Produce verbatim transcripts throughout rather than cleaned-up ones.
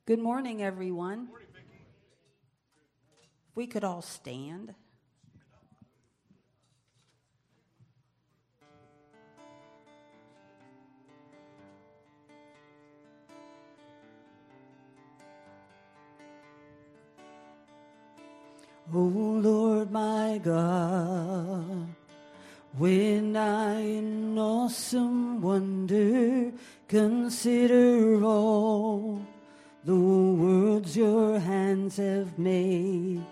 Good morning, everyone. If we could all stand. O Lord my God, when I in awesome wonder consider all the worlds your hands have made,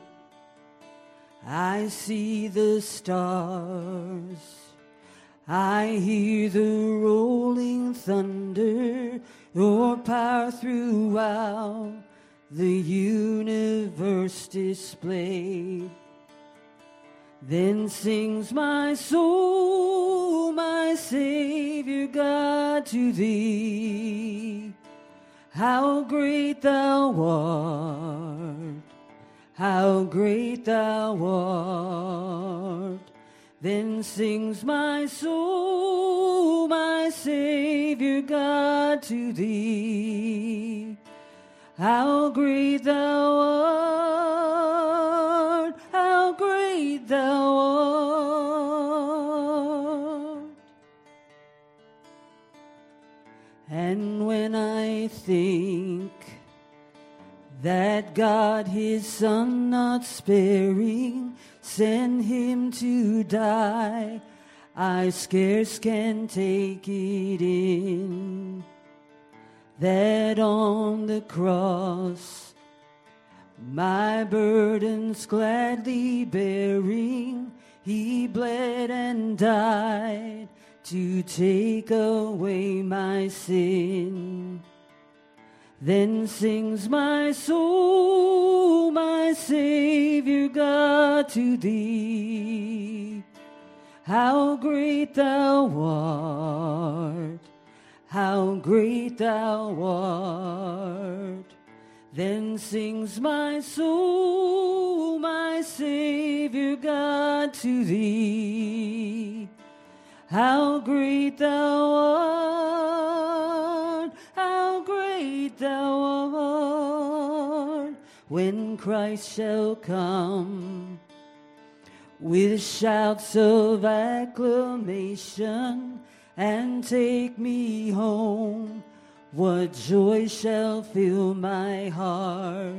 I see the stars, I hear the rolling thunder, your power throughout the universe displayed. Then sings my soul, my Savior God, to thee. How great thou art, how great thou art. Then sings my soul, my Savior God, to thee. How great thou art, how great thou art. And when I think that God his Son not sparing sent him to die, I scarce can take it in, that on the cross, my burdens gladly bearing, he bled and died to take away my sin. Then sings my soul, my Savior God, to thee. How great thou art, how great thou art. Then sings my soul, my Savior God, to thee. How great thou art, how great thou art. When Christ shall come with shouts of acclamation and take me home, what joy shall fill my heart.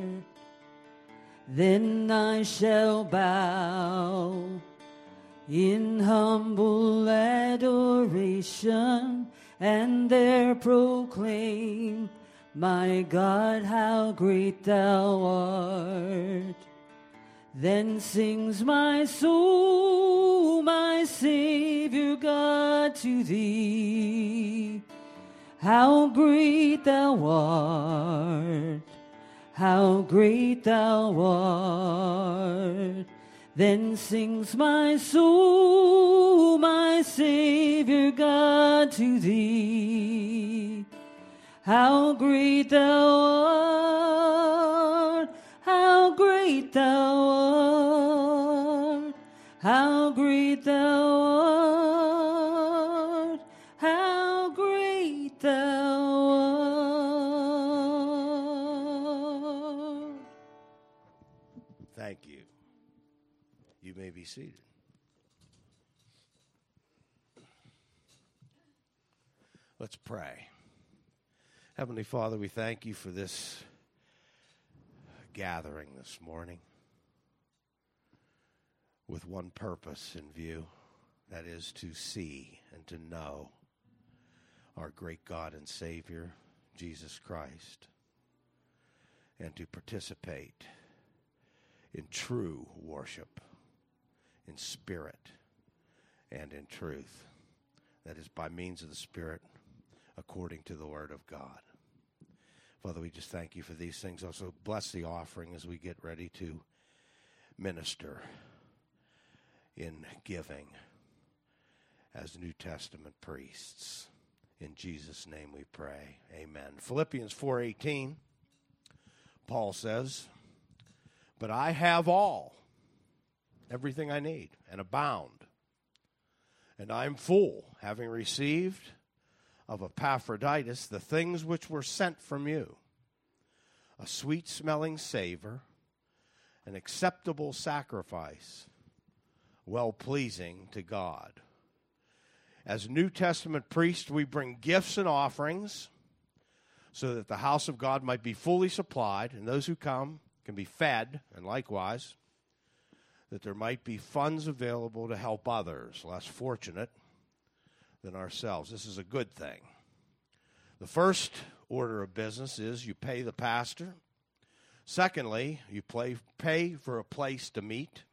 Then I shall bow in humble adoration and there proclaim, my God, how great thou art. Then sings my soul, my Savior God, to thee. How great thou art, how great thou art. Then sings my soul, my Savior God, to thee. How great thou art, how great thou art, how great thou art, how great thou art. Thank you. You may be seated. Let's pray. Heavenly Father, we thank you for this gathering this morning with one purpose in view, that is to see and to know our great God and Savior, Jesus Christ, and to participate in true worship, in spirit and in truth, that is by means of the Spirit, according to the Word of God. Father, we just thank you for these things. Also, bless the offering as we get ready to minister in giving as New Testament priests. In Jesus' name we pray. Amen. Philippians four eighteen, Paul says, but I have all, everything I need, and abound. And I am full, having received of Epaphroditus the things which were sent from you, a sweet-smelling savor, an acceptable sacrifice, well-pleasing to God. As New Testament priests, we bring gifts and offerings so that the house of God might be fully supplied, and those who come can be fed, and likewise, that there might be funds available to help others less fortunate than ourselves. This is a good thing. The first order of business is you pay the pastor. Secondly, you play, pay for a place to meet.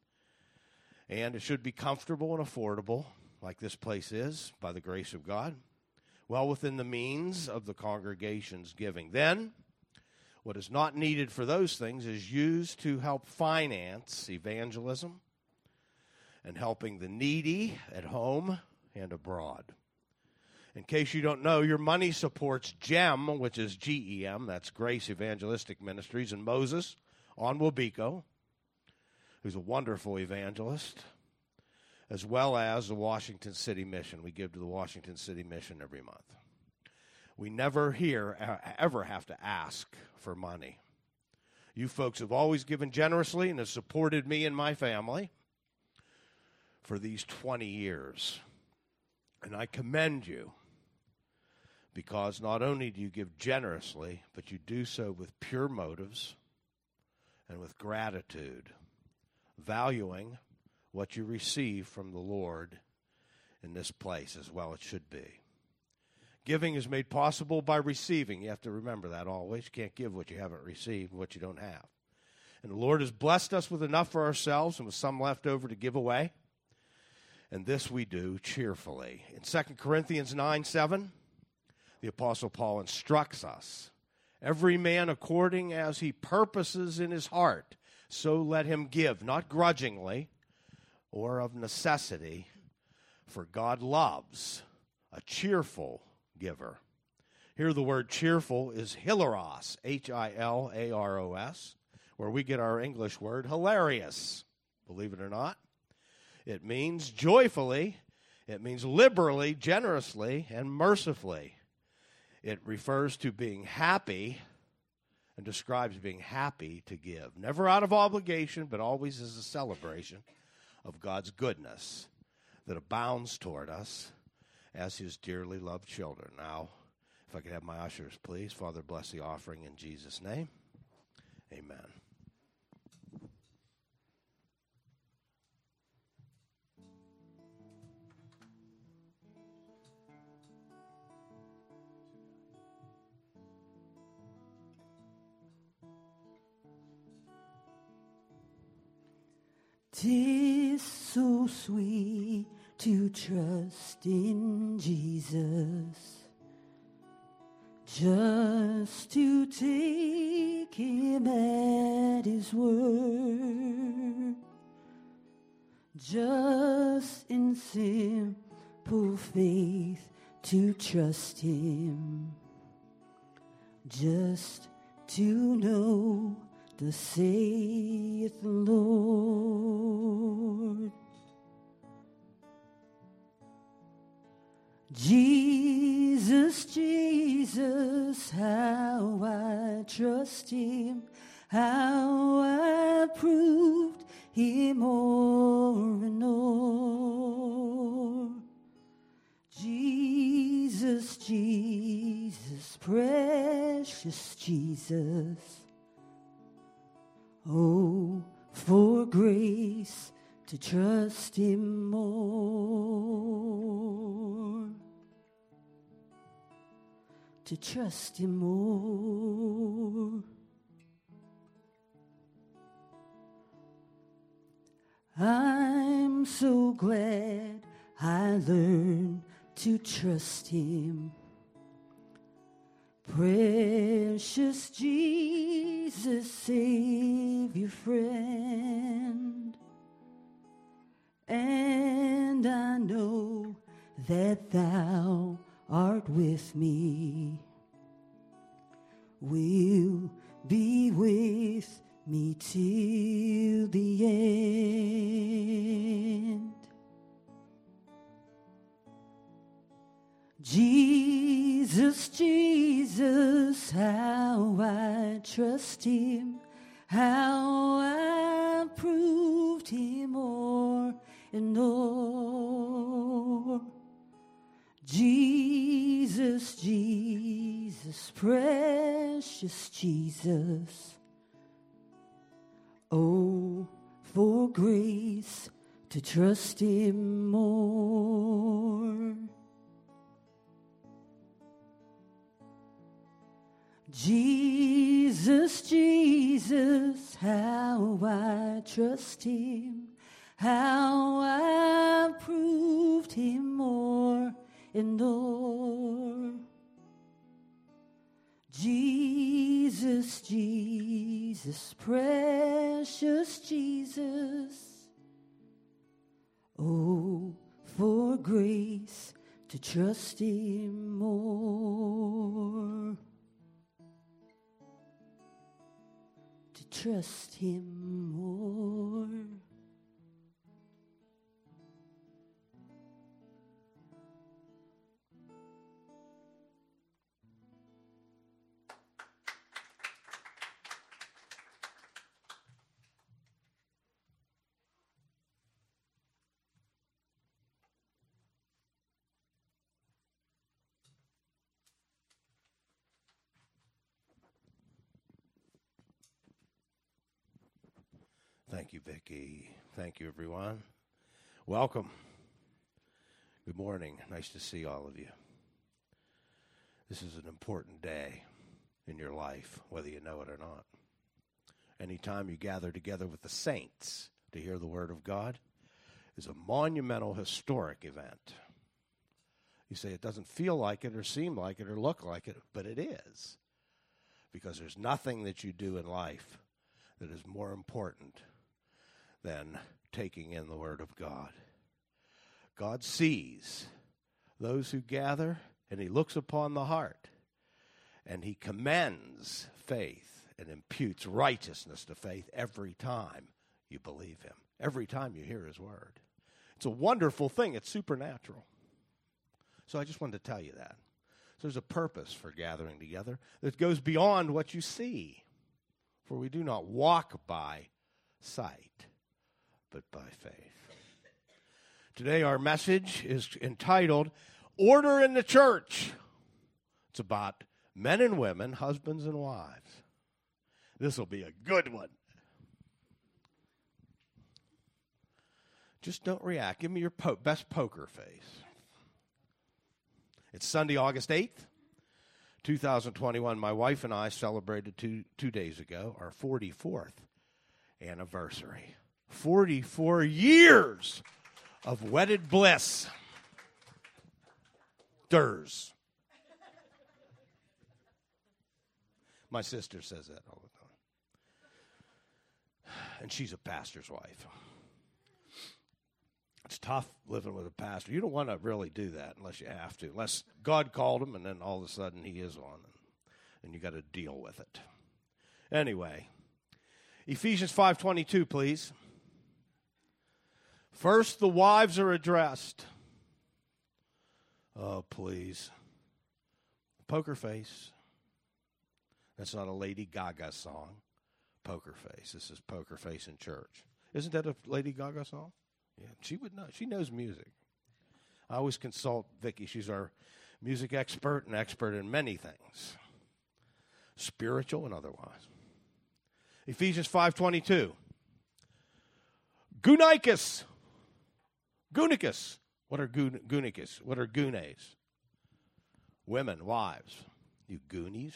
And it should be comfortable and affordable, like this place is, by the grace of God, well within the means of the congregation's giving. Then, what is not needed for those things is used to help finance evangelism and helping the needy at home and abroad. In case you don't know, your money supports GEM, which is G E M, that's Grace Evangelistic Ministries, and Moses on Wabiko, who's a wonderful evangelist, as well as the Washington City Mission. We give to the Washington City Mission every month. We never here ever have to ask for money. You folks have always given generously and have supported me and my family for these twenty years. And I commend you because not only do you give generously, but you do so with pure motives and with gratitude, valuing what you receive from the Lord in this place as well it should be. Giving is made possible by receiving. You have to remember that always. You can't give what you haven't received, what you don't have. And the Lord has blessed us with enough for ourselves and with some left over to give away. And this we do cheerfully. In Second Corinthians nine seven, the Apostle Paul instructs us, every man according as he purposes in his heart, so let him give, not grudgingly or of necessity, for God loves a cheerful giver. Here the word cheerful is hilaros, H I L A R O S, where we get our English word hilarious, believe it or not. It means joyfully, it means liberally, generously, and mercifully. It refers to being happy and describes being happy to give. Never out of obligation, but always as a celebration of God's goodness that abounds toward us as his dearly loved children. Now, if I could have my ushers, please. Father, bless the offering in Jesus' name. Amen. Tis so sweet to trust in Jesus, just to take him at his word, just in simple faith to trust him, just to know thus saith the Lord. Jesus, Jesus, how I trust him, how I proved him more and more. Jesus, Jesus, precious Jesus, oh, for grace to trust him more, to trust him more. I'm so glad I learned to trust him. Precious Jesus, Savior, friend, and I know that thou art with me, will be with me till the end. Jesus, Jesus, how I I trust him, how I proved him more and more. Jesus, Jesus, precious Jesus. Oh, for grace to trust him more. Jesus, Jesus, how I trust him, how I proved him more and more. Jesus, Jesus, precious Jesus. Oh, for grace to trust him more. To trust him more. Thank you, Vicki. Thank you, everyone. Welcome. Good morning. Nice to see all of you. This is an important day in your life, whether you know it or not. Anytime you gather together with the saints to hear the Word of God is a monumental, historic event. You say it doesn't feel like it or seem like it or look like it, but it is. Because there's nothing that you do in life that is more important than taking in the Word of God. God sees those who gather, and he looks upon the heart, and he commends faith and imputes righteousness to faith every time you believe him, every time you hear his word. It's a wonderful thing. It's supernatural. So I just wanted to tell you that. So there's a purpose for gathering together that goes beyond what you see. For we do not walk by sight, but by faith. Today our message is entitled, Order in the Church. It's about men and women, husbands and wives. This will be a good one. Just don't react. Give me your po- best poker face. It's Sunday, August eighth, two thousand twenty-one. My wife and I celebrated two, two days ago our forty-fourth anniversary. forty-four years of wedded bliss. Durs. My sister says that all the time. And she's a pastor's wife. It's tough living with a pastor. You don't want to really do that unless you have to. Unless God called him and then all of a sudden he is on. And you got to deal with it. Anyway, Ephesians five twenty-two, please. First, the wives are addressed. Oh, please. Poker face. That's not a Lady Gaga song. Poker face. This is Poker Face in Church. Isn't that a Lady Gaga song? Yeah, she would know. She knows music. I always consult Vicki. She's our music expert and expert in many things, spiritual and otherwise. Ephesians five twenty-two. Gunikis. Gunikis. What are gun- gunikis? What are gunes? Women, wives. You goonies.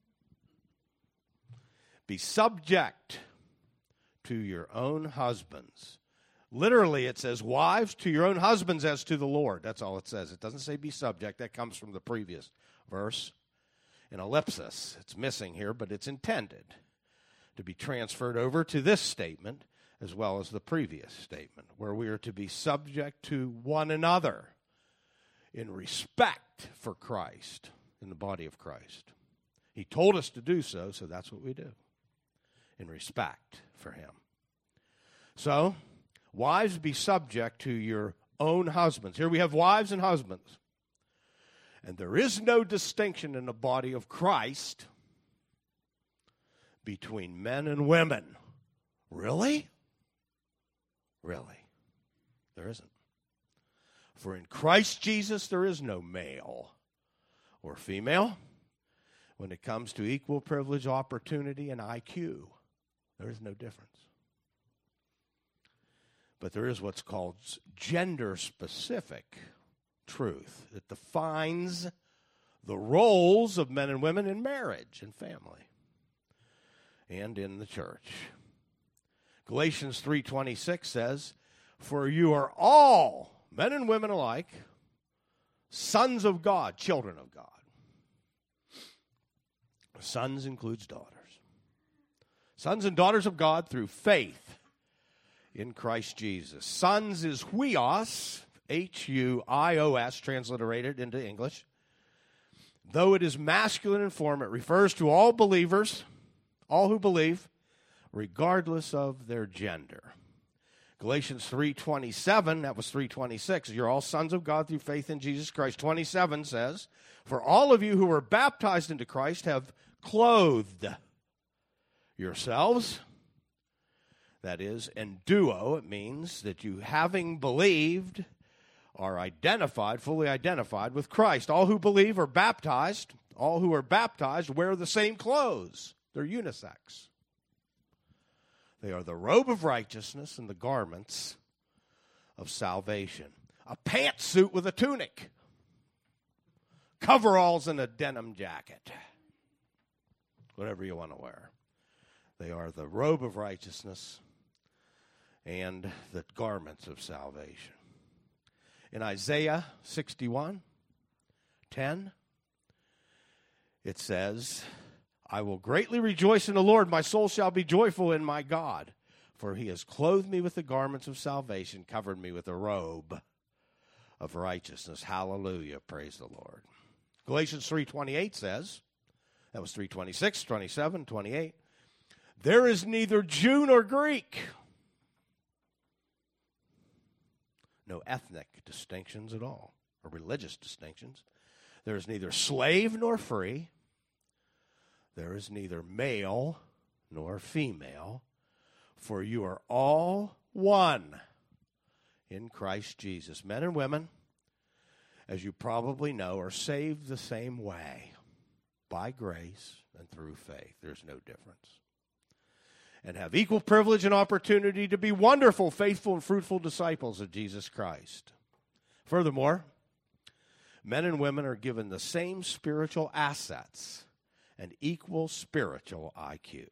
Be subject to your own husbands. Literally, it says, wives, to your own husbands as to the Lord. That's all it says. It doesn't say be subject. That comes from the previous verse. An ellipsis. It's missing here, but it's intended to be transferred over to this statement as well as the previous statement, where we are to be subject to one another in respect for Christ, in the body of Christ. He told us to do so, so that's what we do, in respect for him. So, wives, be subject to your own husbands. Here we have wives and husbands. And there is no distinction in the body of Christ between men and women. Really? Really? There isn't. For in Christ Jesus there is no male or female. When it comes to equal privilege, opportunity, and I Q, there is no difference. But there is what's called gender-specific truth that defines the roles of men and women in marriage and family and in the church. Galatians three twenty-six says, "For you are all, men and women alike, sons of God, children of God." Sons includes daughters. Sons and daughters of God through faith in Christ Jesus. Sons is huios, H U I O S, transliterated into English. Though it is masculine in form, it refers to all believers, all who believe, regardless of their gender. Galatians three twenty-seven, that was three twenty-six, you're all sons of God through faith in Jesus Christ. twenty-seven says, "For all of you who were baptized into Christ have clothed yourselves." That is, and duo, it means that you, having believed, are identified, fully identified with Christ. All who believe are baptized. All who are baptized wear the same clothes. They're unisex. They are the robe of righteousness and the garments of salvation. A pantsuit with a tunic. Coveralls and a denim jacket. Whatever you want to wear. They are the robe of righteousness and the garments of salvation. In Isaiah sixty-one ten, it says, "I will greatly rejoice in the Lord. My soul shall be joyful in my God. For he has clothed me with the garments of salvation, covered me with a robe of righteousness." Hallelujah. Praise the Lord. Galatians three twenty-eight says, that was three twenty-six, twenty-seven, twenty-eight, "There is neither Jew nor Greek." No ethnic distinctions at all, or religious distinctions. "There is neither slave nor free. There is neither male nor female, for you are all one in Christ Jesus." Men and women, as you probably know, are saved the same way, by grace and through faith. There's no difference. And have equal privilege and opportunity to be wonderful, faithful, and fruitful disciples of Jesus Christ. Furthermore, men and women are given the same spiritual assets and equal spiritual I Q.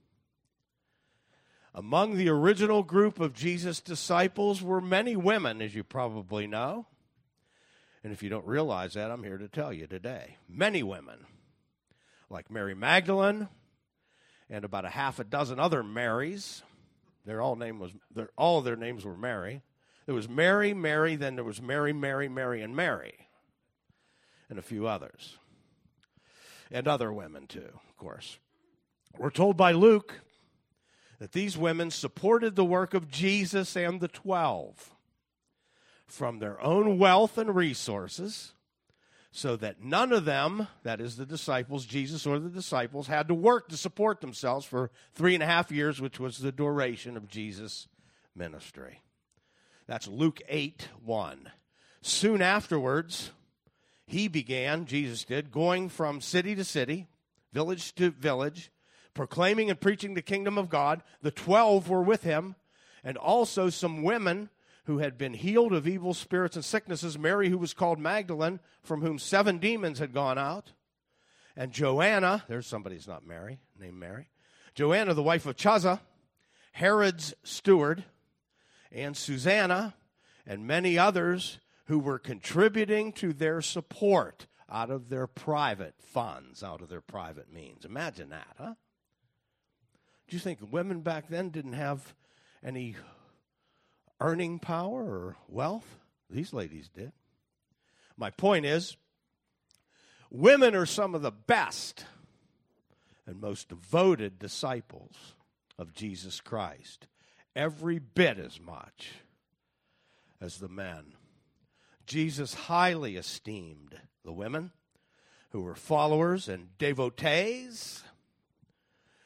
Among the original group of Jesus' disciples were many women, as you probably know. And if you don't realize that, I'm here to tell you today. Many women, like Mary Magdalene and about a half a dozen other Marys. Their all name was their, all of their names were Mary. There was Mary, Mary, then there was Mary, Mary, Mary, and Mary, and a few others. And other women, too, of course. We're told by Luke that these women supported the work of Jesus and the twelve from their own wealth and resources, so that none of them, that is the disciples, Jesus or the disciples, had to work to support themselves for three and a half years, which was the duration of Jesus' ministry. That's Luke eight one. Soon afterwards, he began, Jesus did, going from city to city, village to village, proclaiming and preaching the kingdom of God. The twelve were with him, and also some women who had been healed of evil spirits and sicknesses, Mary, who was called Magdalene, from whom seven demons had gone out, and Joanna, there's somebody who's not Mary, named Mary, Joanna, the wife of Chuza, Herod's steward, and Susanna, and many others who were contributing to their support out of their private funds, out of their private means. Imagine that, huh? Do you think women back then didn't have any earning power or wealth? These ladies did. My point is, women are some of the best and most devoted disciples of Jesus Christ, every bit as much as the men. Jesus highly esteemed the women who were followers and devotees,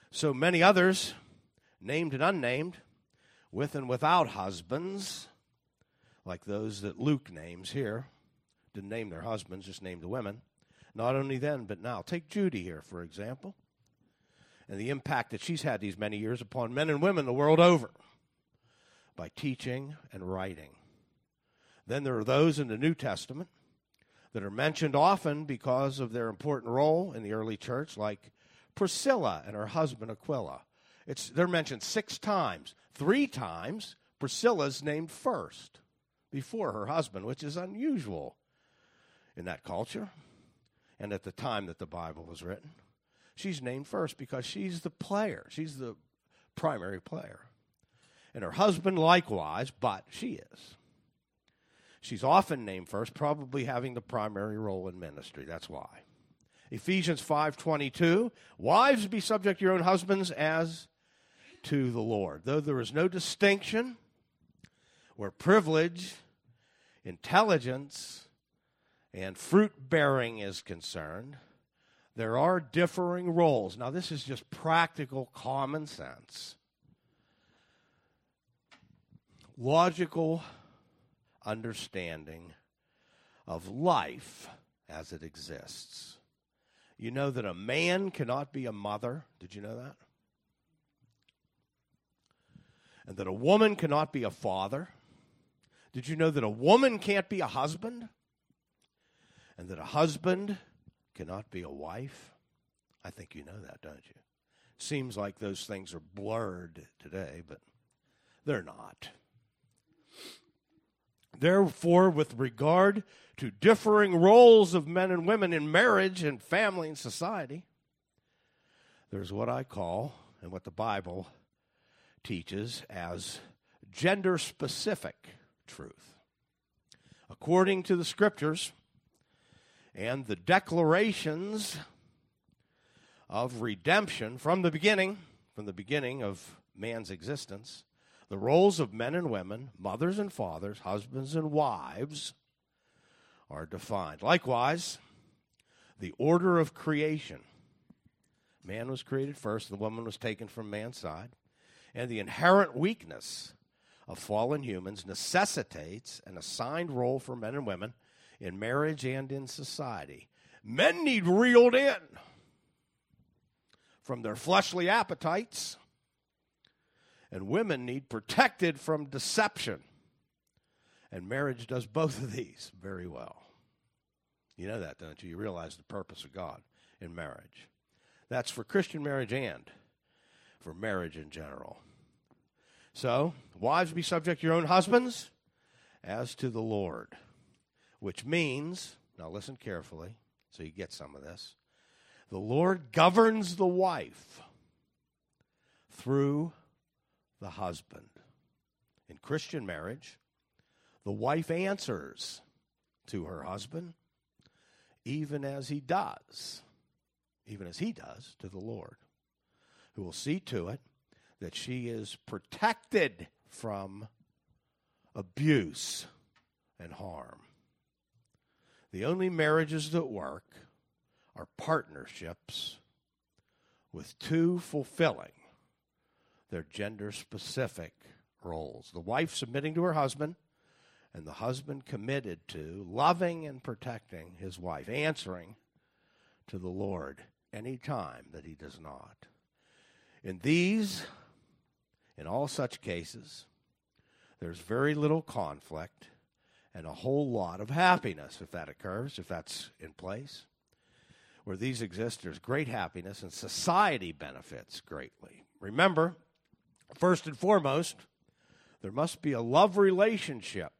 So many others, named and unnamed, with and without husbands, like those that Luke names here, didn't name their husbands, just named the women. Not only then, but now. Take Judy here, for example, and the impact that she's had these many years upon men and women the world over by teaching and writing. Then there are those in the New Testament that are mentioned often because of their important role in the early church, like Priscilla and her husband Aquila. It's, they're mentioned six times. Three times, Priscilla's named first before her husband, which is unusual in that culture and at the time that the Bible was written. She's named first because she's the player. She's the primary player. And her husband likewise, but she is. She's often named first, probably having the primary role in ministry. That's why. Ephesians five twenty-two, wives, be subject to your own husbands as to the Lord. Though there is no distinction where privilege, intelligence, and fruit-bearing is concerned, there are differing roles. Now, this is just practical common sense. Logical understanding of life as it exists. You know that a man cannot be a mother. Did you know that? And that a woman cannot be a father. Did you know that a woman can't be a husband? And that a husband cannot be a wife? I think you know that, don't you? Seems like those things are blurred today, but they're not. Therefore, with regard to differing roles of men and women in marriage and family and society, there's what I call, and what the Bible teaches as gender-specific truth. According to the Scriptures and the declarations of redemption from the beginning, from the beginning of man's existence, the roles of men and women, mothers and fathers, husbands and wives, are defined. Likewise, the order of creation. Man was created first, the woman was taken from man's side, and the inherent weakness of fallen humans necessitates an assigned role for men and women in marriage and in society. Men need reeled in from their fleshly appetites, and women need protected from deception. And marriage does both of these very well. You know that, don't you? You realize the purpose of God in marriage. That's for Christian marriage and for marriage in general. So, wives, be subject to your own husbands as to the Lord. Which means, now listen carefully so you get some of this. The Lord governs the wife through the husband. In Christian marriage, the wife answers to her husband even as he does, even as he does to the Lord, who will see to it that she is protected from abuse and harm. The only marriages that work are partnerships with two fulfilling their gender-specific roles. The wife submitting to her husband, and the husband committed to loving and protecting his wife, answering to the Lord any time that he does not. In these, in all such cases, there's very little conflict and a whole lot of happiness if that occurs, if that's in place. Where these exist, there's great happiness, and society benefits greatly. Remember, first and foremost, there must be a love relationship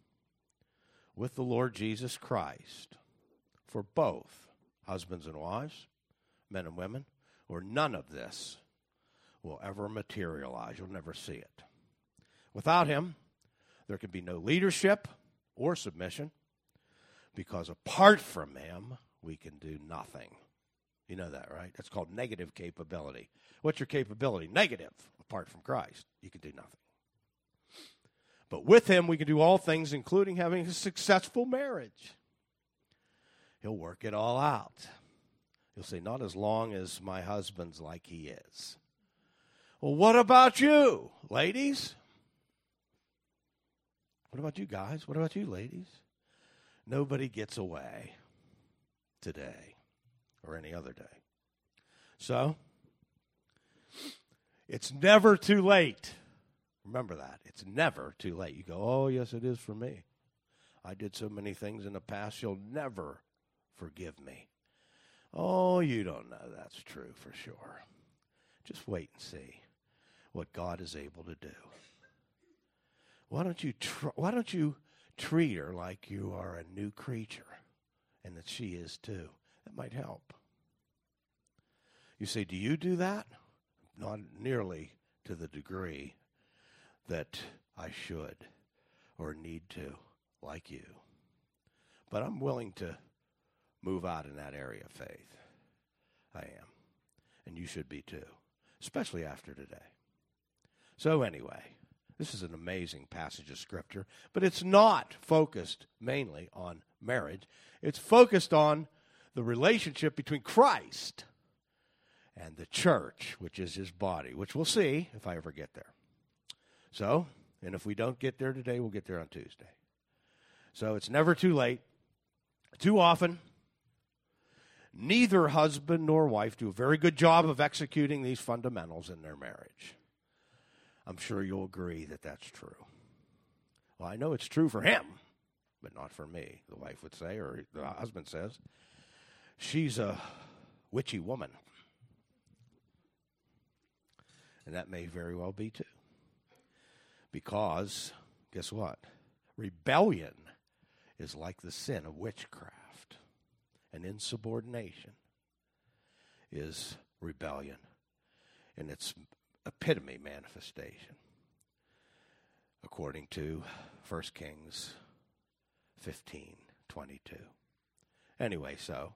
with the Lord Jesus Christ for both husbands and wives, men and women, or none of this will ever materialize. You'll never see it. Without him, there can be no leadership or submission, because apart from him, we can do nothing. You know that, right? That's called negative capability. What's your capability? Negative. Apart from Christ, you can do nothing. But with him, we can do all things, including having a successful marriage. He'll work it all out. He'll say, not as long as my husband's like he is. Well, what about you, ladies? What about you guys? What about you, ladies? Nobody gets away today or any other day. So, it's never too late. Remember that. It's never too late. You go, oh, yes, it is for me. I did so many things in the past, you'll never forgive me. Oh, you don't know that's true for sure. Just wait and see what God is able to do. Why don't you tr- why don't you treat her like you are a new creature and that she is too? That might help. You say, do you do that? Not nearly to the degree that I should or need to, like you. But I'm willing to move out in that area of faith. I am. And you should be too, especially after today. So anyway, this is an amazing passage of Scripture, but it's not focused mainly on marriage. It's focused on the relationship between Christ and the church, which is his body, which we'll see if I ever get there. So, and if we don't get there today, we'll get there on Tuesday. So it's never too late. Too often, neither husband nor wife do a very good job of executing these fundamentals in their marriage. I'm sure you'll agree that that's true. Well, I know it's true for him, but not for me, the wife would say, or the husband says. She's a witchy woman. And that may very well be too. Because, guess what? Rebellion is like the sin of witchcraft. And insubordination is rebellion in its epitome manifestation, according to First Kings fifteen twenty-two. Anyway, so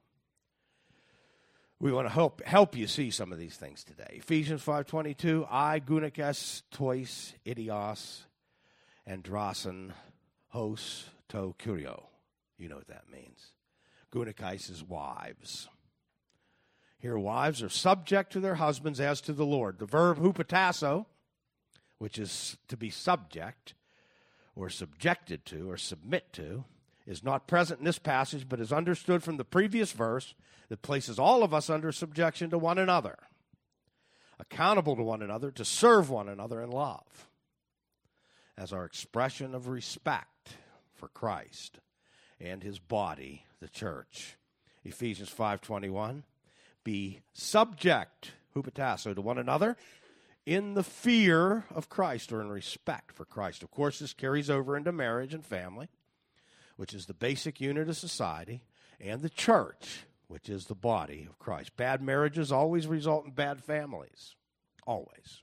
we want to help help you see some of these things today. Ephesians five twenty-two, I, gunikes, tois, idios, andrason, hos, to kurio. You know what that means. Gunikes is wives. Here, wives are subject to their husbands as to the Lord. The verb hupatasso, which is to be subject, or subjected to, or submit to, is not present in this passage, but is understood from the previous verse that places all of us under subjection to one another, accountable to one another, to serve one another in love, as our expression of respect for Christ and his body, the church. Ephesians five twenty-one, be subject, hupatasso, to one another in the fear of Christ, or in respect for Christ. Of course, this carries over into marriage and family, which is the basic unit of society, and the church, which is the body of Christ. Bad marriages always result in bad families. Always.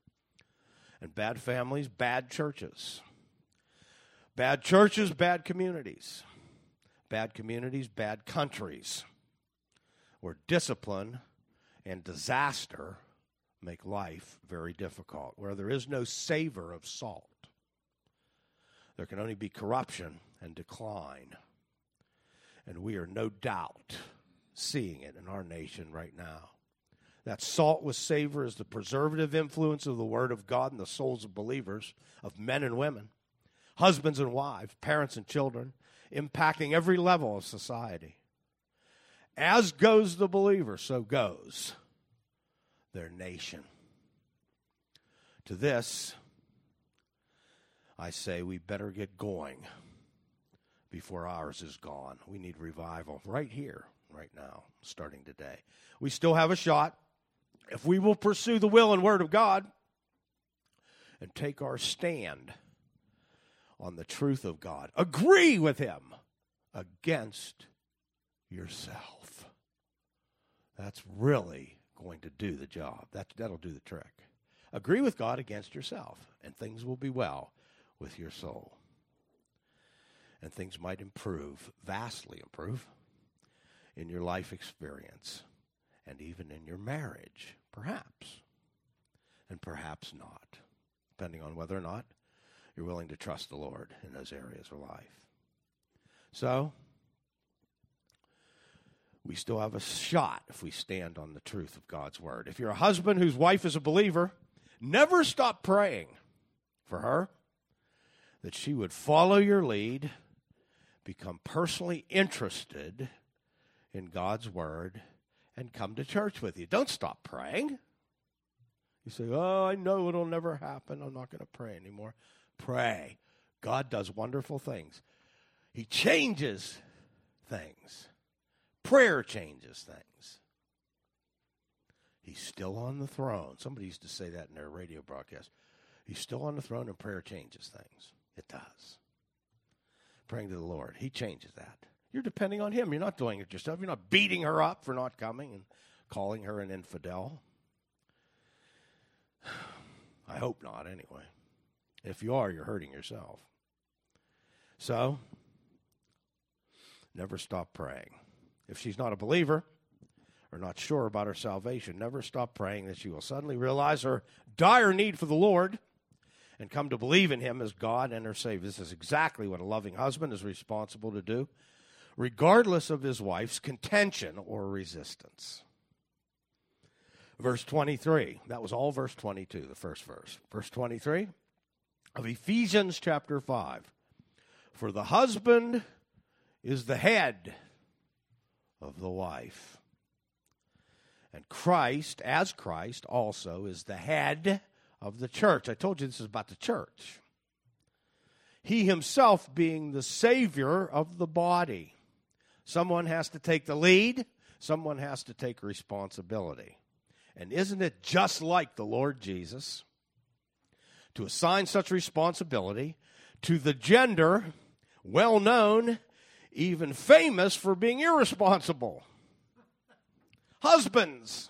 And bad families, bad churches. Bad churches, bad communities. Bad communities, bad countries, where discipline and disaster make life very difficult, where there is no savor of salt. There can only be corruption and decline. And we are no doubt seeing it in our nation right now. That salt with savor is the preservative influence of the Word of God in the souls of believers, of men and women, husbands and wives, parents and children, impacting every level of society. As goes the believer, so goes their nation. To this, I say we better get going before ours is gone. We need revival right here, right now, starting today. We still have a shot if we will pursue the will and word of God and take our stand on the truth of God. Agree with him against yourself. That's really going to do the job. That, that'll do the trick. Agree with God against yourself, and things will be well with your soul. And things might improve, vastly improve, in your life experience, and even in your marriage, perhaps, and perhaps not, depending on whether or not you're willing to trust the Lord in those areas of life. So, we still have a shot if we stand on the truth of God's word. If you're a husband whose wife is a believer, Never stop praying for her that she would follow your lead, become personally interested in God's word, and come to church with you. Don't stop praying. You say, oh, I know it'll never happen. I'm not going to pray anymore. Pray. God does wonderful things. He changes things. Prayer changes things. He's still on the throne. Somebody used to say that in their radio broadcast. He's still on the throne, and prayer changes things. It does. Praying to the Lord. He changes that. You're depending on him. You're not doing it yourself. You're not beating her up for not coming and calling her an infidel. I hope not, anyway. If you are, you're hurting yourself. So, never stop praying. If she's not a believer or not sure about her salvation, never stop praying that she will suddenly realize her dire need for the Lord and come to believe in him as God and her Savior. This is exactly what a loving husband is responsible to do, regardless of his wife's contention or resistance. Verse twenty-three. That was all verse twenty-two, the first verse. Verse twenty-three of Ephesians chapter five. For the husband is the head of the wife. And Christ, as Christ, also is the head of the church. I told you this is about the church. He himself being the Savior of the body. Someone has to take the lead. Someone has to take responsibility. And isn't it just like the Lord Jesus to assign such responsibility to the gender well known, even famous for being irresponsible? Husbands.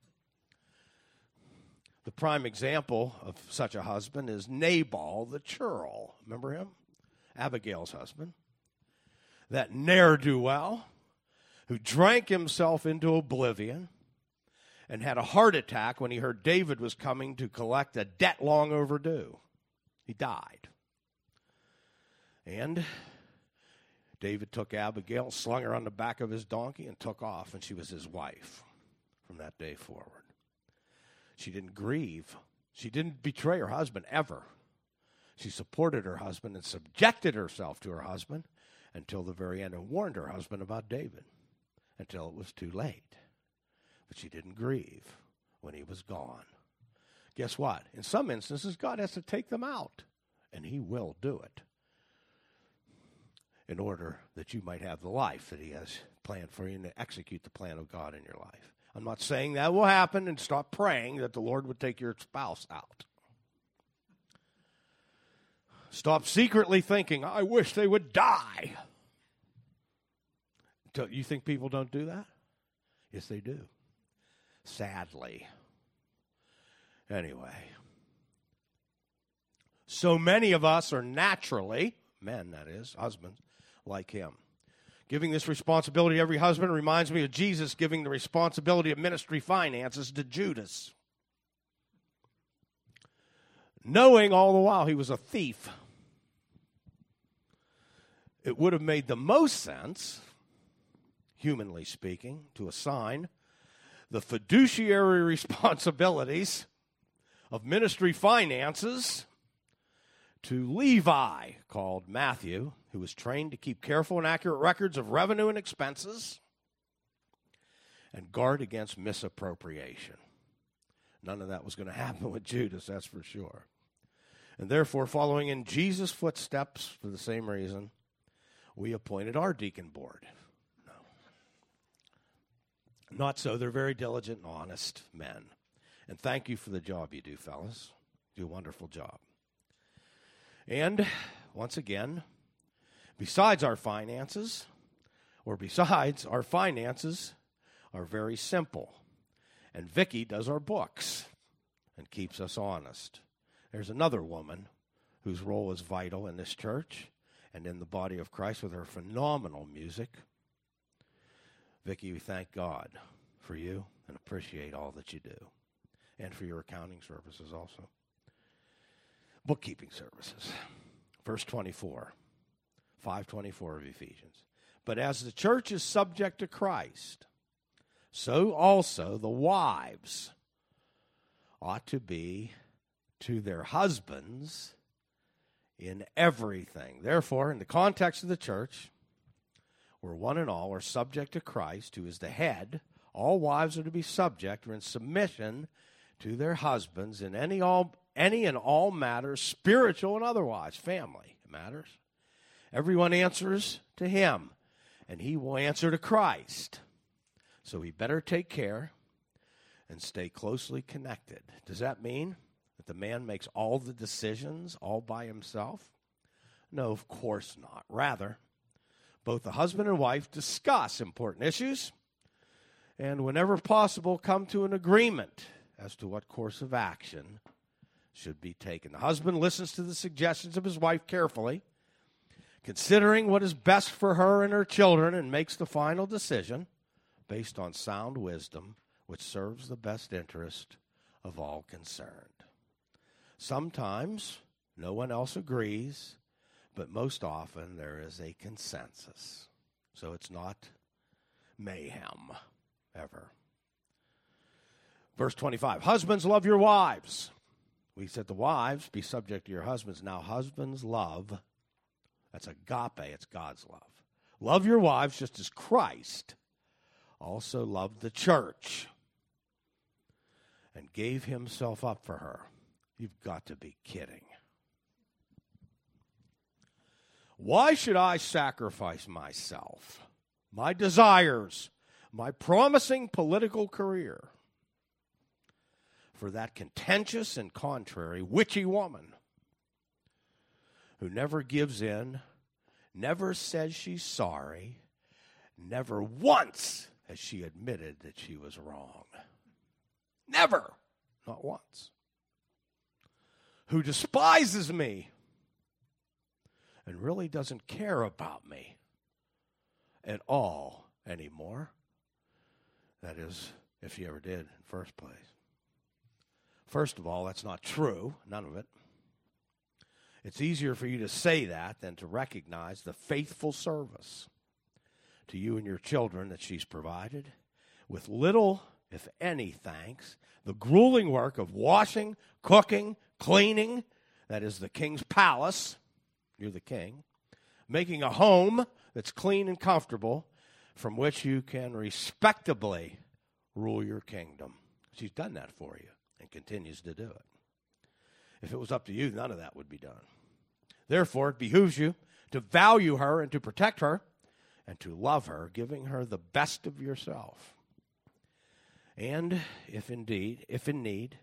The prime example of such a husband is Nabal the churl. Remember him? Abigail's husband. That ne'er-do-well who drank himself into oblivion and had a heart attack when he heard David was coming to collect a debt long overdue. He died. And David took Abigail, slung her on the back of his donkey, and took off, and she was his wife from that day forward. She didn't grieve. She didn't betray her husband ever. She supported her husband and subjected herself to her husband until the very end and warned her husband about David until it was too late. But she didn't grieve when he was gone. Guess what? In some instances, God has to take them out, and he will do it in order that you might have the life that he has planned for you and to execute the plan of God in your life. I'm not saying that will happen, and stop praying that the Lord would take your spouse out. Stop secretly thinking, I wish they would die. You think people don't do that? Yes, they do. Sadly. Anyway. So many of us are naturally, men that is, husbands, like him. Giving this responsibility to every husband reminds me of Jesus giving the responsibility of ministry finances to Judas, knowing all the while he was a thief. It would have made the most sense, humanly speaking, to assign the fiduciary responsibilities of ministry finances to Levi, called Matthew, who was trained to keep careful and accurate records of revenue and expenses and guard against misappropriation. None of that was going to happen with Judas, that's for sure. And therefore, following in Jesus' footsteps for the same reason, we appointed our deacon board. No. Not so. They're very diligent and honest men. And thank you for the job you do, fellas. You do a wonderful job. And, once again, besides our finances, or besides, our finances are very simple. And Vicki does our books and keeps us honest. There's another woman whose role is vital in this church and in the body of Christ with her phenomenal music. Vicki, we thank God for you and appreciate all that you do, and for your accounting services also. Bookkeeping services. Verse twenty-four, five twenty-four of Ephesians. But as the church is subject to Christ, so also the wives ought to be to their husbands in everything. Therefore, in the context of the church, where one and all are subject to Christ, who is the head, all wives are to be subject or in submission to their husbands in any all any and all matters, spiritual and otherwise, family matters. Everyone answers to him, and he will answer to Christ. So we better take care and stay closely connected. Does that mean that the man makes all the decisions all by himself? No, of course not. Rather, both the husband and wife discuss important issues and whenever possible come to an agreement as to what course of action should be taken. The husband listens to the suggestions of his wife carefully, considering what is best for her and her children, and makes the final decision based on sound wisdom, which serves the best interest of all concerned. Sometimes no one else agrees, but most often there is a consensus. So it's not mayhem, ever. Verse twenty-five, husbands, love your wives. We said the wives, be subject to your husbands. Now husbands love, that's agape, it's God's love. Love your wives just as Christ also loved the church and gave himself up for her. You've got to be kidding. Why should I sacrifice myself, my desires, my promising political career for that contentious and contrary, witchy woman who never gives in, never says she's sorry, never once has she admitted that she was wrong? Never, not once. Who despises me and really doesn't care about me at all anymore. That is, if he ever did in the first place. First of all, that's not true, none of it. It's easier for you to say that than to recognize the faithful service to you and your children that she's provided, with little, if any, thanks, the grueling work of washing, cooking, cleaning, that is the king's palace, you're the king, making a home that's clean and comfortable from which you can respectably rule your kingdom. She's done that for you and continues to do it. If it was up to you, none of that would be done. Therefore, it behooves you to value her and to protect her and to love her, giving her the best of yourself. And if indeed, if in need,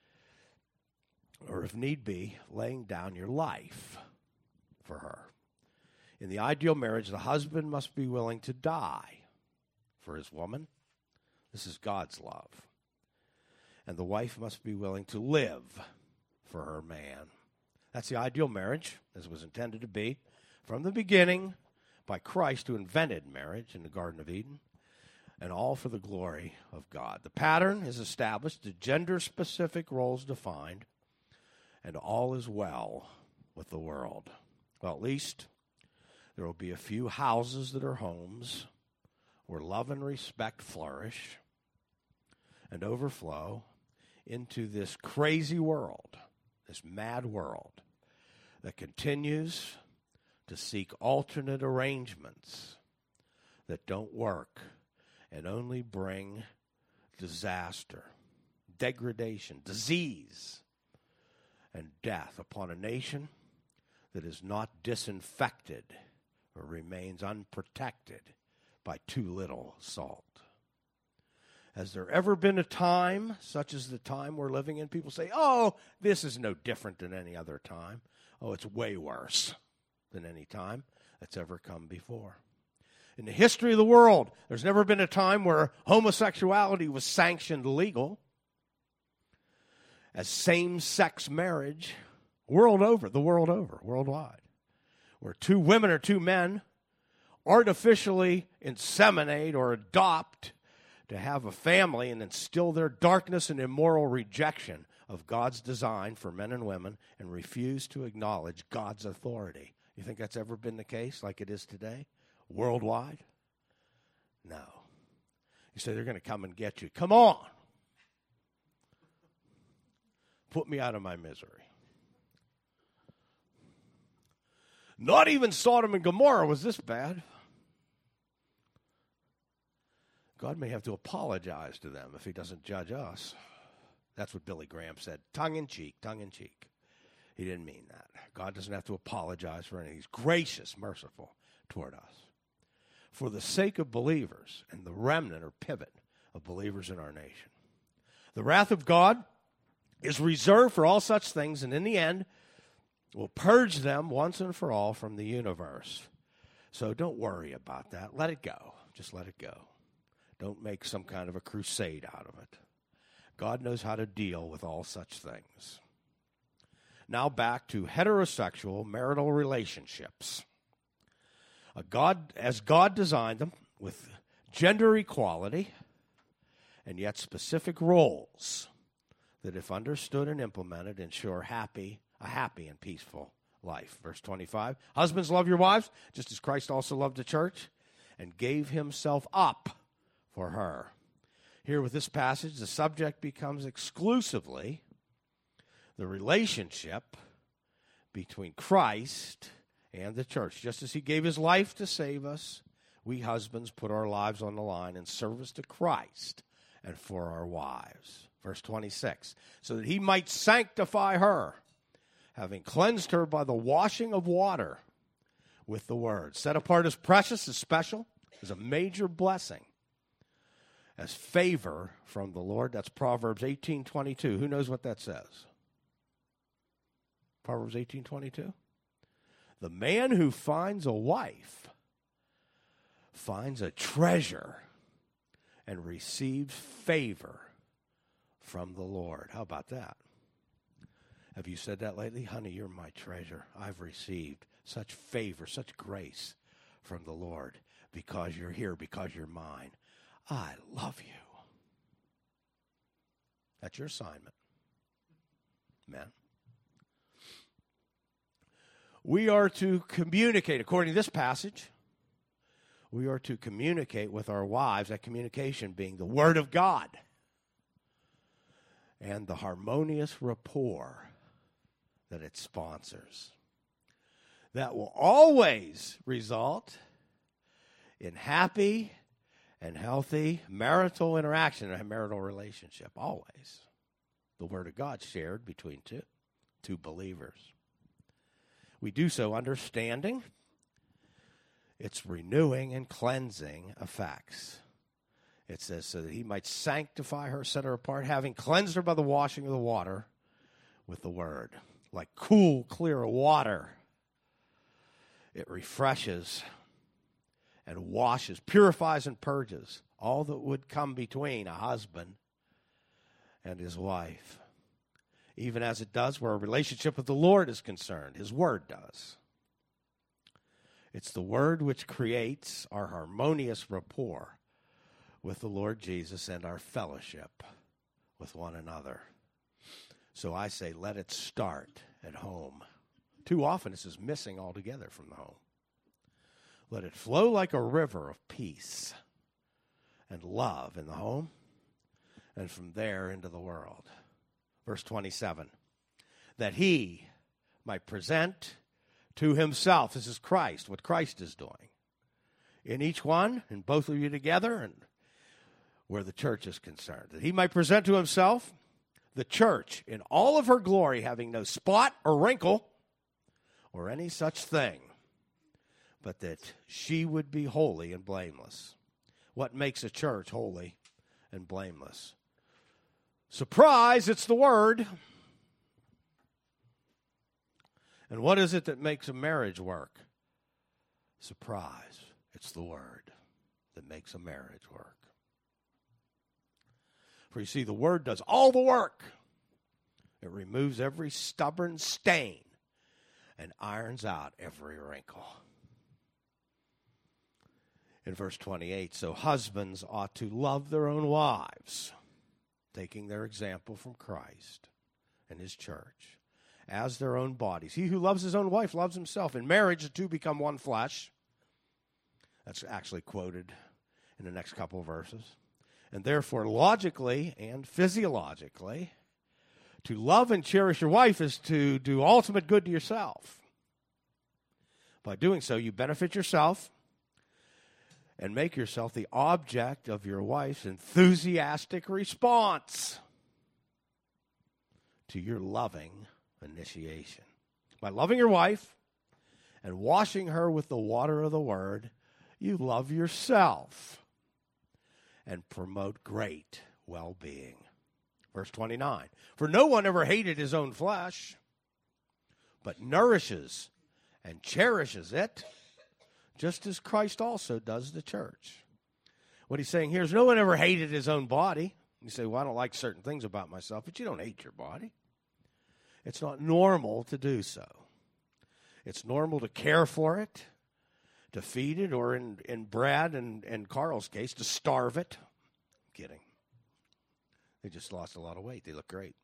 or if need be, laying down your life for her. In the ideal marriage, the husband must be willing to die for his woman. This is God's love. And the wife must be willing to live for her man. That's the ideal marriage, as it was intended to be from the beginning by Christ, who invented marriage in the Garden of Eden, and all for the glory of God. The pattern is established, the gender-specific roles defined, and all is well with the world. Well, at least there will be a few houses that are homes where love and respect flourish and overflow into this crazy world, this mad world that continues to seek alternate arrangements that don't work and only bring disaster, degradation, disease, and death upon a nation that is not disinfected or remains unprotected by too little salt. Has there ever been a time, such as the time we're living in, people say, oh, this is no different than any other time. Oh, it's way worse than any time that's ever come before. In the history of the world, there's never been a time where homosexuality was sanctioned legal as same-sex marriage, world over, the world over, worldwide, where two women or two men artificially inseminate or adopt to have a family and instill their darkness and immoral rejection of God's design for men and women and refuse to acknowledge God's authority. You think that's ever been the case like it is today, worldwide? No. You say they're going to come and get you. Come on. Put me out of my misery. Not even Sodom and Gomorrah was this bad. God may have to apologize to them if he doesn't judge us. That's what Billy Graham said, tongue in cheek, tongue in cheek. He didn't mean that. God doesn't have to apologize for anything. He's gracious, merciful toward us. For the sake of believers and the remnant or pivot of believers in our nation. The wrath of God is reserved for all such things, and in the end, will purge them once and for all from the universe. So don't worry about that. Let it go. Just let it go. Don't make some kind of a crusade out of it. God knows how to deal with all such things. Now back to heterosexual marital relationships. A God, as God designed them, with gender equality, and yet specific roles that, if understood and implemented, ensure happy, a happy and peaceful life. Verse twenty-five, husbands, love your wives, just as Christ also loved the church and gave himself up for her. Here with this passage, the subject becomes exclusively the relationship between Christ and the church. Just as he gave his life to save us, we husbands put our lives on the line in service to Christ and for our wives. Verse twenty-six, so that he might sanctify her, having cleansed her by the washing of water with the word. Set apart as precious, as special, as a major blessing, as favor from the Lord. That's Proverbs eighteen twenty-two. Who knows what that says? Proverbs eighteen twenty-two. The man who finds a wife finds a treasure and receives favor from the Lord. How about that? Have you said that lately? Honey, you're my treasure. I've received such favor, such grace from the Lord because you're here, because you're mine. I love you. That's your assignment. Amen. We are to communicate, according to this passage, we are to communicate with our wives, that communication being the Word of God and the harmonious rapport that it sponsors. That will always result in happy and healthy marital interaction, a marital relationship, always. The Word of God shared between two, two believers. We do so understanding its renewing and cleansing effects. It says, so that he might sanctify her, set her apart, having cleansed her by the washing of the water with the word. Like cool, clear water, it refreshes and washes, purifies and purges all that would come between a husband and his wife. Even as it does where a relationship with the Lord is concerned. His word does. It's the word which creates our harmonious rapport with the Lord Jesus and our fellowship with one another. So I say, let it start at home. Too often this is missing altogether from the home. Let it flow like a river of peace and love in the home and from there into the world. Verse twenty-seven, that he might present to himself, this is Christ, what Christ is doing, in each one, and both of you together, and where the church is concerned, that he might present to himself the church in all of her glory, having no spot or wrinkle or any such thing, but that she would be holy and blameless. What makes a church holy and blameless? Surprise, it's the word. And what is it that makes a marriage work? Surprise, it's the word that makes a marriage work. For you see, the word does all the work. It removes every stubborn stain and irons out every wrinkle. In verse twenty-eight, so husbands ought to love their own wives, taking their example from Christ and his church, as their own bodies. He who loves his own wife loves himself. In marriage, the two become one flesh. That's actually quoted in the next couple of verses. And therefore, logically and physiologically, To love and cherish your wife is to do ultimate good to yourself. By doing so, you benefit yourself and make yourself the object of your wife's enthusiastic response to your loving initiation. By loving your wife and washing her with the water of the word, you love yourself and promote great well-being. Verse twenty-nine, for no one ever hated his own flesh, but nourishes and cherishes it, just as Christ also does the church. What he's saying here is no one ever hated his own body. You say, well, I don't like certain things about myself, but you don't hate your body. It's not normal to do so. It's normal to care for it, to feed it, or in, in Brad and, and Carl's case, to starve it. I'm kidding. They just lost a lot of weight. They look great.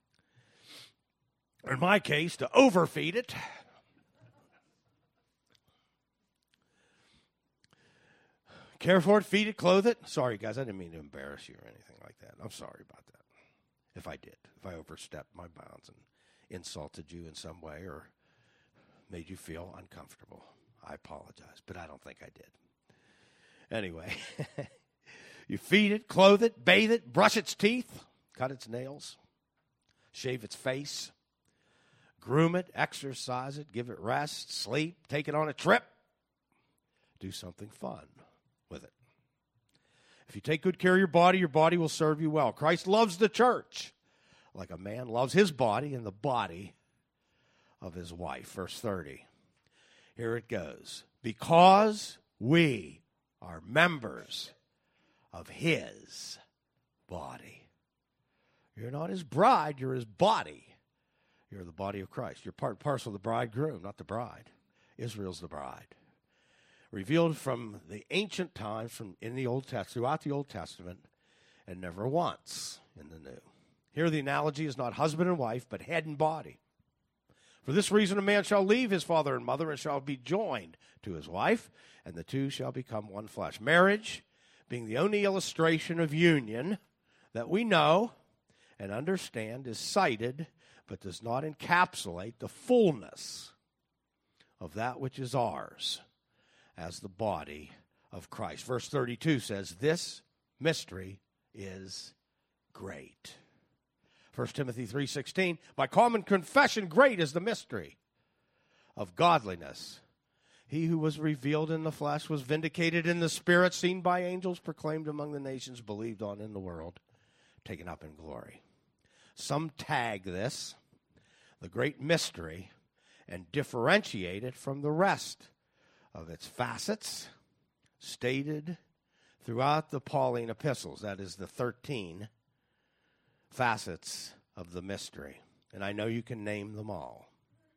Or in my case, to overfeed it. Care for it, feed it, clothe it. Sorry, guys, I didn't mean to embarrass you or anything like that. I'm sorry about that. If I did, if I overstepped my bounds and insulted you in some way or made you feel uncomfortable, I apologize, but I don't think I did. Anyway, you feed it, clothe it, bathe it, brush its teeth, cut its nails, shave its face, groom it, exercise it, give it rest, sleep, take it on a trip, do something fun with it. If you take good care of your body, your body will serve you well. Christ loves the church like a man loves his body and the body of his wife. Verse thirty. Here it goes. Because we are members of his body. You're not his bride, you're his body. You're the body of Christ. You're part and parcel of the bridegroom, not the bride. Israel's the bride. Revealed from the ancient times, from in the Old Testament, throughout the Old Testament, and never once in the New. Here the analogy is not husband and wife, but head and body. For this reason a man shall leave his father and mother and shall be joined to his wife, and the two shall become one flesh. Marriage being the only illustration of union that we know and understand is cited, but does not encapsulate the fullness of that which is ours as the body of Christ. Verse thirty-two says, this mystery is great. First Timothy three sixteen, by common confession, great is the mystery of godliness. He who was revealed in the flesh was vindicated in the spirit, seen by angels, proclaimed among the nations, believed on in the world, taken up in glory. Some tag this the great mystery and differentiate it from the rest of its facets stated throughout the Pauline epistles. That is the thirteen facets of the mystery. And I know you can name them all.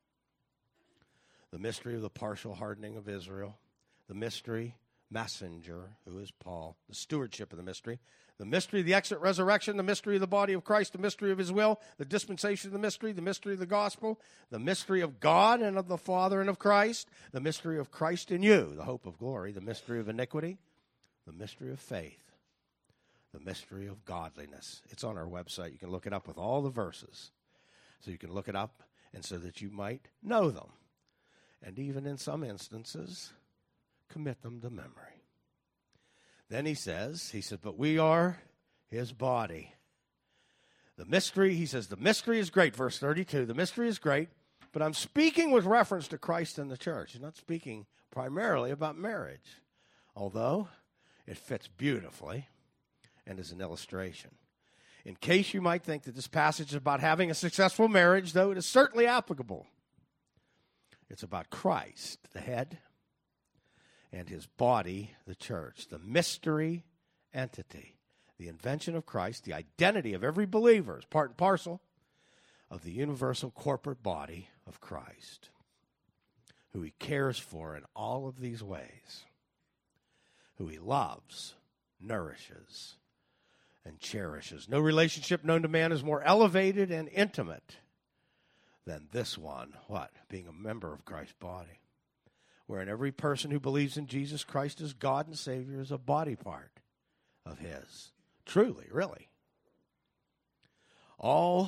The mystery of the partial hardening of Israel, the mystery messenger, who is Paul, the stewardship of the mystery, the mystery of the exit resurrection, the mystery of the body of Christ, the mystery of his will, the dispensation of the mystery, the mystery of the gospel, the mystery of God and of the Father and of Christ, the mystery of Christ in you, the hope of glory, the mystery of iniquity, the mystery of faith, the mystery of godliness. It's on our website. You can look it up with all the verses. So you can look it up and so that you might know them. And even in some instances, commit them to memory. Then he says, he says, but we are his body. The mystery, he says, the mystery is great. Verse thirty-two, the mystery is great, but I'm speaking with reference to Christ and the church. He's not speaking primarily about marriage, although it fits beautifully and is an illustration. In case you might think that this passage is about having a successful marriage, though it is certainly applicable, it's about Christ, the head, and his body, the church, the mystery entity, the invention of Christ, the identity of every believer is part and parcel of the universal corporate body of Christ, who he cares for in all of these ways, who he loves, nourishes, and cherishes. No relationship known to man is more elevated and intimate than this one. What? Being a member of Christ's body, wherein every person who believes in Jesus Christ as God and Savior is a body part of his. Truly, really. All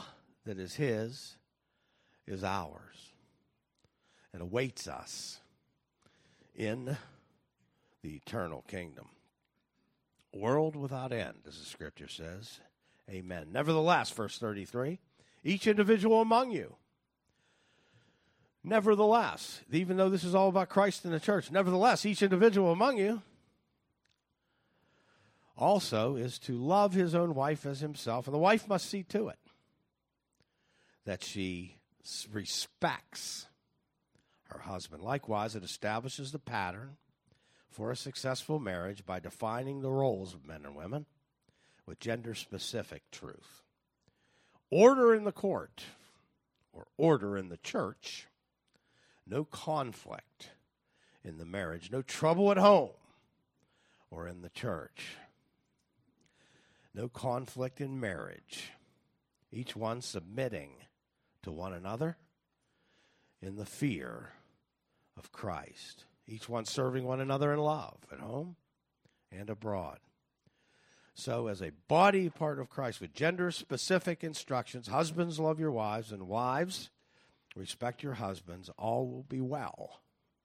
that is his is ours and awaits us in the eternal kingdom. World without end, as the scripture says. Amen. Nevertheless, verse thirty-three, each individual among you. Nevertheless, even though this is all about Christ and the church, nevertheless, each individual among you also is to love his own wife as himself, and the wife must see to it that she respects her husband. Likewise, it establishes the pattern for a successful marriage by defining the roles of men and women with gender-specific truth. Order in the court, or order in the church, no conflict in the marriage, no trouble at home or in the church. No conflict in marriage, each one submitting to one another in the fear of Christ, each one serving one another in love at home and abroad. So as a body part of Christ with gender-specific instructions, husbands, love your wives, and wives, respect your husbands, all will be well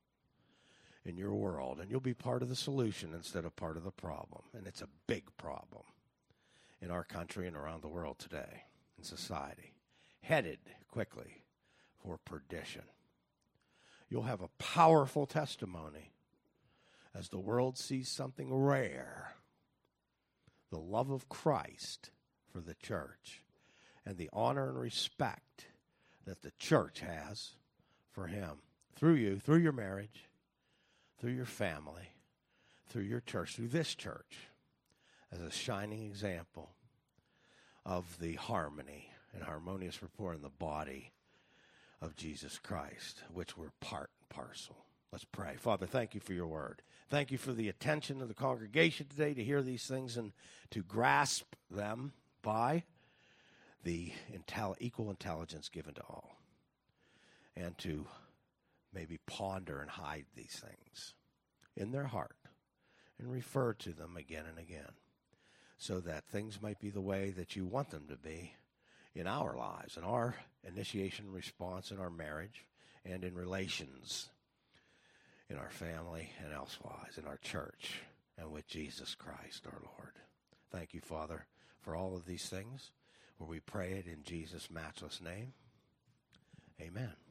in your world, and you'll be part of the solution instead of part of the problem. And it's a big problem in our country and around the world today, in society, headed quickly for perdition. You'll have a powerful testimony as the world sees something rare, the love of Christ for the church, and the honor and respect that the church has for him through you, through your marriage, through your family, through your church, through this church, as a shining example of the harmony and harmonious rapport in the body of Jesus Christ, which we're part and parcel. Let's pray. Father, thank you for your word. Thank you for the attention of the congregation today to hear these things and to grasp them by the intel- equal intelligence given to all, and to maybe ponder and hide these things in their heart and refer to them again and again, so that things might be the way that you want them to be in our lives, in our initiation response, in our marriage, and in relations, in our family and elsewise, in our church, and with Jesus Christ our Lord. Thank you, Father, for all of these things, where we pray it in Jesus' matchless name. Amen.